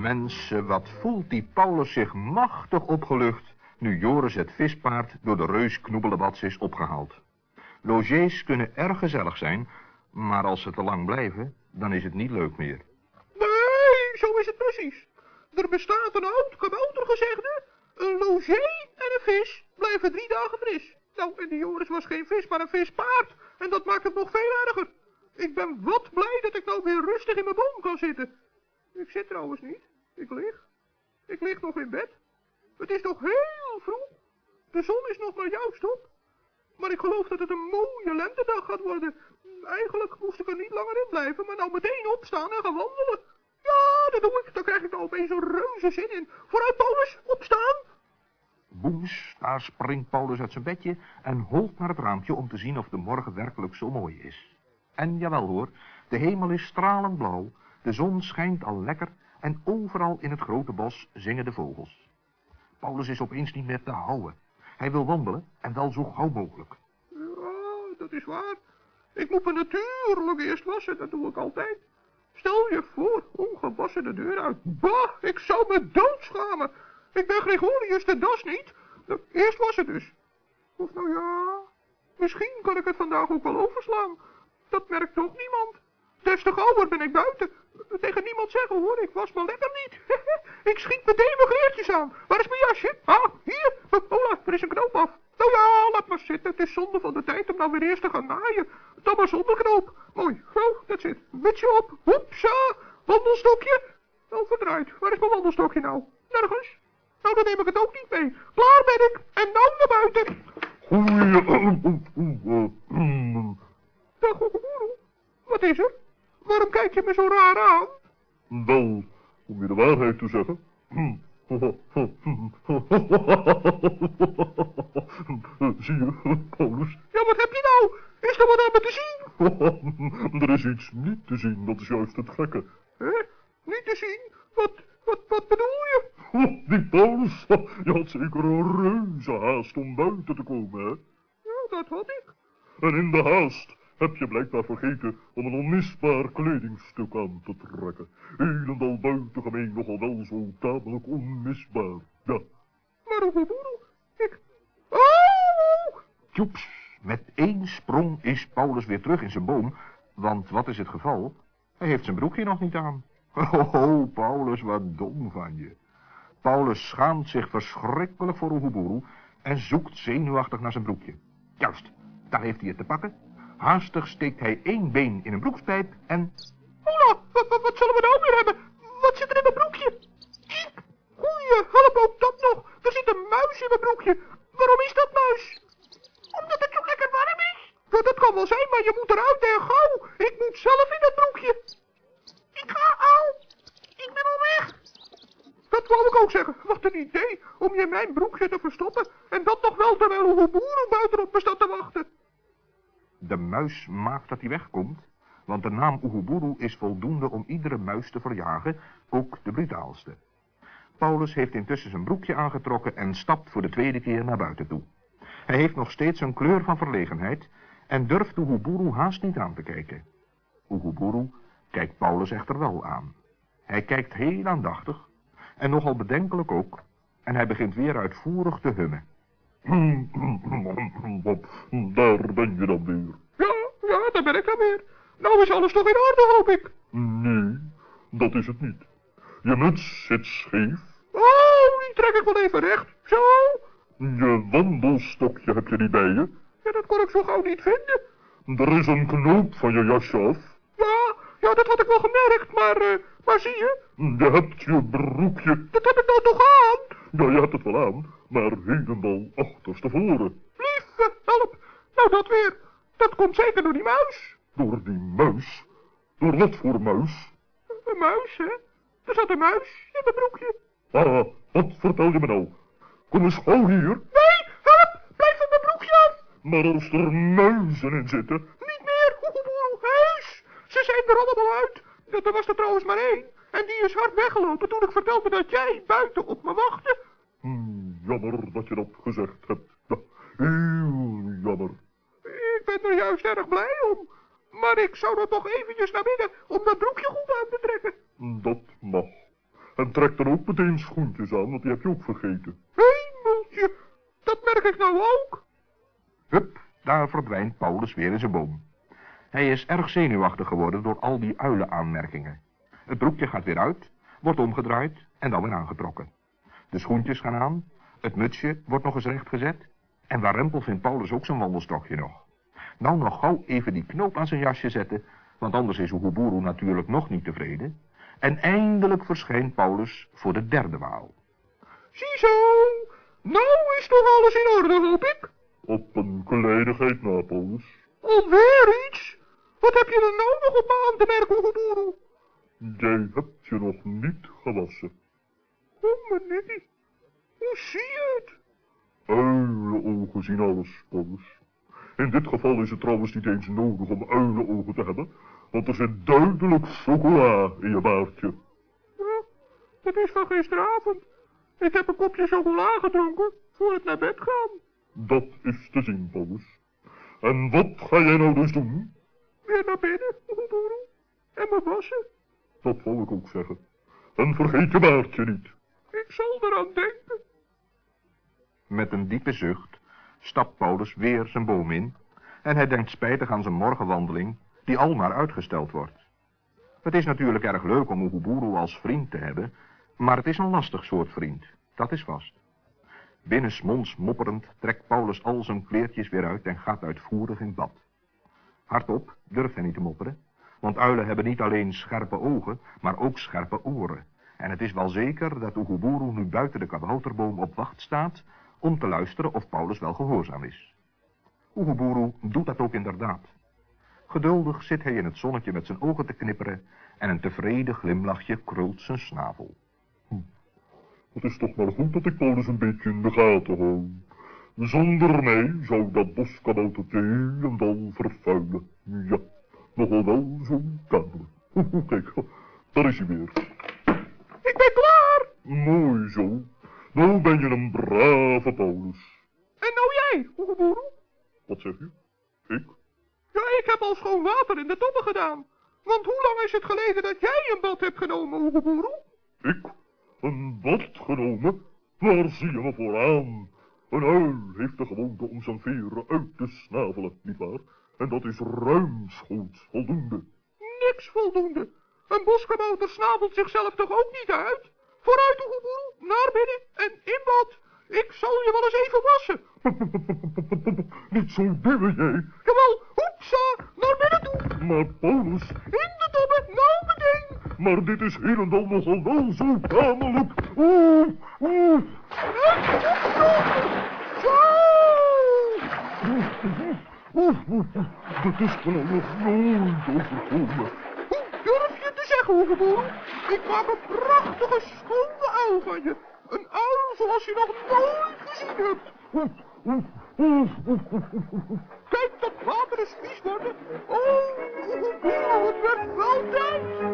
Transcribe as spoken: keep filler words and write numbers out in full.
Mensen, wat voelt die Paulus zich machtig opgelucht nu Joris het vispaard door de reus Knoebelebats is opgehaald. Logés kunnen erg gezellig zijn, maar als ze te lang blijven, dan is het niet leuk meer. Nee, zo is het precies. Er bestaat een oud kaboutergezegde: een logé en een vis blijven drie dagen fris. Nou, en die Joris was geen vis, maar een vispaard. En dat maakt het nog veel erger. Ik ben wat blij dat ik nou weer rustig in mijn boom kan zitten. Ik zit trouwens niet. Ik lig. Ik lig nog in bed. Het is nog heel vroeg. De zon is nog maar juist op. Maar ik geloof dat het een mooie lentedag gaat worden. Eigenlijk moest ik er niet langer in blijven, maar nou meteen opstaan en gaan wandelen. Ja, dat doe ik. Dan krijg ik nou opeens een reuze zin in. Vooruit, Paulus, opstaan! Boems, daar springt Paulus uit zijn bedje en holt naar het raampje om te zien of de morgen werkelijk zo mooi is. En jawel hoor, de hemel is stralend blauw, de zon schijnt al lekker en overal in het grote bos zingen de vogels. Paulus is opeens niet meer te houden. Hij wil wandelen en wel zo gauw mogelijk. Ja, dat is waar. Ik moet me natuurlijk eerst wassen, dat doe ik altijd. Stel je voor, ongewassen de deur uit. Bah, ik zou me doodschamen. Ik ben Gregorius de Das niet. Eerst wassen dus. Of nou ja, misschien kan ik het vandaag ook wel overslaan. Dat merkt toch niemand. Des te gauwer ben ik buiten. Tegen niemand zeggen hoor, ik was me lekker niet. Ik schiet meteen mijn kleertjes aan. Waar is mijn jasje? Ah, hier. Hola, er is een knoop af. Nou ja, laat maar zitten. Het is zonde van de tijd om nou weer eerst te gaan naaien. Dan maar zonder knoop. Mooi, zo, dat zit. Mutsje op. Hoepsa. Wandelstokje. Oh, verdraaid. Waar is mijn wandelstokje nou? Nergens. Nou, dan neem ik het ook niet mee. Klaar ben ik. En nou naar buiten. Dag, Oegemoeroe. Wat is er? Waarom kijk je me zo raar aan? Wel, om je de waarheid te zeggen. Zie je, Paulus? Ja, wat heb je nou? Is er wat aan me te zien? Er is iets niet te zien, dat is juist het gekke. Hè? Niet te zien? Wat, wat, wat bedoel je? Oh, die Paulus, je had zeker een reuze haast om buiten te komen, hè? Ja, dat had ik. En in de haast heb je blijkbaar vergeten om een onmisbaar kledingstuk aan te trekken. Helemaal buitengemeen nogal wel zo tamelijk onmisbaar, ja. Maar Oegemoeroe, ik... Oh! Tjoeps, met één sprong is Paulus weer terug in zijn boom, want wat is het geval? Hij heeft zijn broekje nog niet aan. Oh, Paulus, wat dom van je. Paulus schaamt zich verschrikkelijk voor Oegemoeroe en zoekt zenuwachtig naar zijn broekje. Juist, daar heeft hij het te pakken. Haastig steekt hij één been in een broekspijp en... Hola, wat, wat, wat zullen we nou weer hebben? Wat zit er in mijn broekje? Ik? Goeie, help ook dat nog. Er zit een muis in mijn broekje. Waarom is dat muis? Omdat het zo lekker warm is. Ja, dat kan wel zijn, maar je moet eruit en gauw. Ik moet zelf in dat broekje. Ik ga al. Ik ben al weg. Dat wou ik ook zeggen. Wat een idee om je in mijn broekje te verstoppen. En dat nog wel terwijl Oegemoeroe buitenop me staat te wachten. De muis maakt dat hij wegkomt, want de naam Oegemoeroe is voldoende om iedere muis te verjagen, ook de brutaalste. Paulus heeft intussen zijn broekje aangetrokken en stapt voor de tweede keer naar buiten toe. Hij heeft nog steeds een kleur van verlegenheid en durft Oegemoeroe haast niet aan te kijken. Oegemoeroe kijkt Paulus echter wel aan. Hij kijkt heel aandachtig en nogal bedenkelijk ook, en hij begint weer uitvoerig te hummen. Daar ben je dan weer. Ja, ja, daar ben ik dan weer. Nou is alles toch in orde, hoop ik. Nee, dat is het niet. Je muts zit scheef. Oh, die trek ik wel even recht. Zo. Je wandelstokje heb je niet bij je. Ja, dat kon ik zo gauw niet vinden. Er is een knoop van je jasje af. Ja, ja, dat had ik wel gemerkt, maar, uh, maar zie je? Je hebt je broekje. Dat heb ik nou toch aan? Ja, je hebt het wel aan, maar helemaal achterstevoren. Lieve, help. Nou, dat weer. Dat komt zeker door die muis. Door die muis? Door wat voor muis? Een muis, hè? Er zat een muis in mijn broekje. Ah, wat vertel je me nou? Kom eens gauw hier. Nee, help. Blijf van mijn broekje af. Maar als er muizen in zitten... Niet meer, Oegemoeroe, huis. Ze zijn er allemaal uit. Er was er trouwens maar één. En die is hard weggelopen toen ik vertelde dat jij buiten op me wachtte. Hmm, jammer dat je dat gezegd hebt. Ja, heel jammer. Ik ben er juist erg blij om. Maar ik zou er toch eventjes naar binnen om dat broekje goed aan te trekken. Dat mag. En trek dan ook meteen schoentjes aan, want die heb je ook vergeten. Hemeltje, dat merk ik nou ook. Hup, daar verdwijnt Paulus weer in zijn boom. Hij is erg zenuwachtig geworden door al die uilenaanmerkingen. Het broekje gaat weer uit, wordt omgedraaid en dan weer aangetrokken. De schoentjes gaan aan, het mutsje wordt nog eens rechtgezet. En warempel vindt Paulus ook zijn wandelstokje nog. Nou nog gauw even die knoop aan zijn jasje zetten, want anders is Oeguburu natuurlijk nog niet tevreden. En eindelijk verschijnt Paulus voor de derde maal. Ziezo, nou is toch alles in orde, hoop ik? Op een kleinigheid na, Paulus. Alweer iets? Wat heb je er nou nog op me aan te merken, Oeguburu? Jij hebt je nog niet gewassen. Oh, meneer, hoe zie je het? Uilenogen zien alles, Paulus. In dit geval is het trouwens niet eens nodig om uilenogen te hebben, want er zit duidelijk chocola in je baardje. Ja, dat is van gisteravond. Ik heb een kopje chocola gedronken voor het naar bed gaan. Dat is te zien, Paulus. En wat ga jij nou dus doen? Weer naar binnen, Oeguburu. En me wassen. Dat wou ik ook zeggen. En vergeet je baardje niet. Ik zal eraan denken. Met een diepe zucht stapt Paulus weer zijn boom in en hij denkt spijtig aan zijn morgenwandeling die al maar uitgesteld wordt. Het is natuurlijk erg leuk om Oeguburu als vriend te hebben, maar het is een lastig soort vriend, dat is vast. Binnensmonds mopperend trekt Paulus al zijn kleertjes weer uit en gaat uitvoerig in bad. Hardop durft hij niet te mopperen, want uilen hebben niet alleen scherpe ogen, maar ook scherpe oren. En het is wel zeker dat Oeguburu nu buiten de kabouterboom op wacht staat om te luisteren of Paulus wel gehoorzaam is. Oeguburu doet dat ook inderdaad. Geduldig zit hij in het zonnetje met zijn ogen te knipperen en een tevreden glimlachje krult zijn snavel. Hm. Het is toch maar goed dat ik Paulus een beetje in de gaten hou. Zonder mij zou dat boskaboutertje helemaal vervuilen. Ja, nogal wel zo tamelijk. Kijk, daar is hij weer. Ik ben klaar. Mooi zo. Nou ben je een brave Paulus. En nou jij, Oeguburu? Wat zeg je? Ik? Ja, ik heb al schoon water in de tobben gedaan. Want hoe lang is het geleden dat jij een bad hebt genomen, Oeguburu? Ik? Een bad genomen? Waar zie je me vooraan? Een uil heeft de gewoonte om zijn veren uit te snavelen, nietwaar? En dat is ruimschoots voldoende. Niks voldoende. Een boskabouter snavelt zichzelf toch ook niet uit? Vooruit, Oeguburu, naar binnen en in bad. Ik zal je wel eens even wassen. Niet zo duwen jij. Jawel, hoepsa, naar binnen toe. Maar Paulus... In de tobbe, nou meteen. Maar dit is helemaal nogal wel zo tamelijk. Oeh, oeh. Zo. Oeh, oeh, dat is me nog nooit overkomen. Hoe durf je te zeggen, Oeguburu? Ik maak een prachtige, schone uil van je. Een uil zoals je nog nooit gezien hebt. Kijk, dat water is vies worden. Oh, Oeguburu, het werd wel tijd.